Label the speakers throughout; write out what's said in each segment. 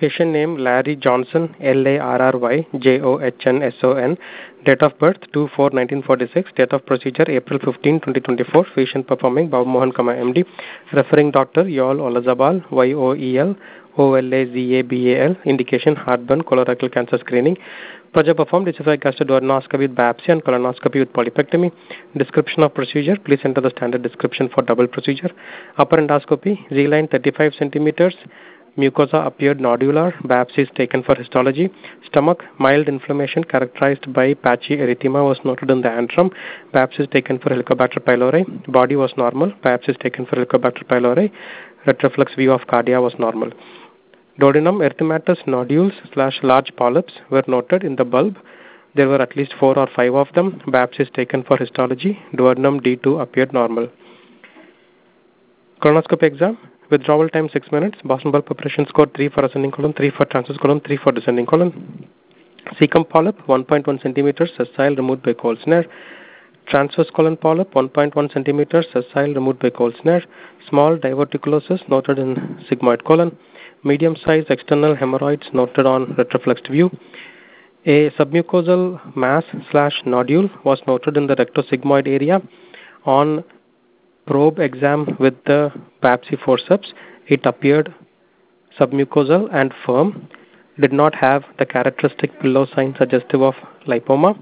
Speaker 1: Patient name Larry Johnson, LARRY JOHNSON. Date of birth 2/4/1946. Date of procedure April 15, 2024. Patient performing Babu Mohan, MD. Referring doctor Yoel Olazabal, YOEL OLAZABAL. Indication heartburn, colorectal cancer screening. Project performed esophageal gastroduodenoscopy with biopsy and colonoscopy with polypectomy. Description of procedure. Please enter the standard description for double procedure. Upper endoscopy. Z-line 35 centimeters. Mucosa appeared nodular. Biopsy is taken for histology. Stomach. Mild inflammation characterized by patchy erythema was noted in the antrum. Biopsy is taken for Helicobacter pylori. Body was normal. Biopsy is taken for Helicobacter pylori. Retroflex view of cardia was normal. Duodenum erythematous nodules / large polyps were noted in the bulb. There were at least 4 or 5 of them. Biopsy is taken for histology. Duodenum D2 appeared normal. Colonoscopy exam. Withdrawal time 6 minutes. Boston bulb preparation score 3 for ascending colon, 3 for transverse colon, 3 for descending colon. Cecum polyp 1.1 centimeters, sessile removed by cold snare. Transverse colon polyp 1.1 centimeters, sessile removed by cold snare. Small diverticulosis noted in sigmoid colon. Medium-sized external hemorrhoids noted on retroflexed view. A submucosal mass / nodule was noted in the rectosigmoid area. On probe exam with the biopsy forceps, it appeared submucosal and firm. Did not have the characteristic pillow sign suggestive of lipoma.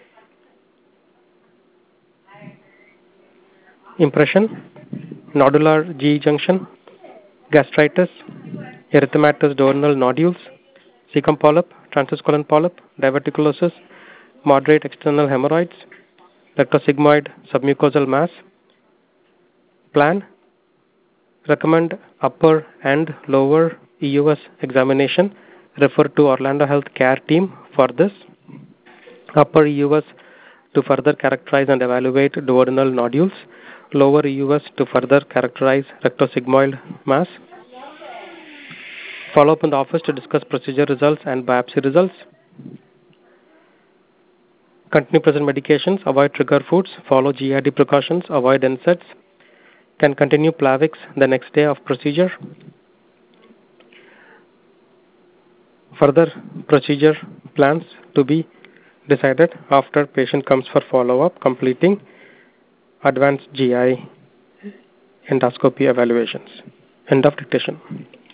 Speaker 1: Impression. Nodular GE junction. Gastritis. Erythematous duodenal nodules. Cecum polyp, transverse colon polyp, diverticulosis, moderate external hemorrhoids, rectosigmoid submucosal mass. Plan. Recommend upper and lower EUS examination. Refer to Orlando Health Care Team for this. Upper EUS to further characterize and evaluate duodenal nodules. Lower EUS to further characterize rectosigmoid mass. Follow up in the office to discuss procedure results and biopsy results. Continue present medications. Avoid trigger foods. Follow GID precautions. Avoid NSAIDs. Can continue Plavix the next day of procedure. Further procedure plans to be decided after patient comes for follow-up completing advanced GI endoscopy evaluations. End of dictation.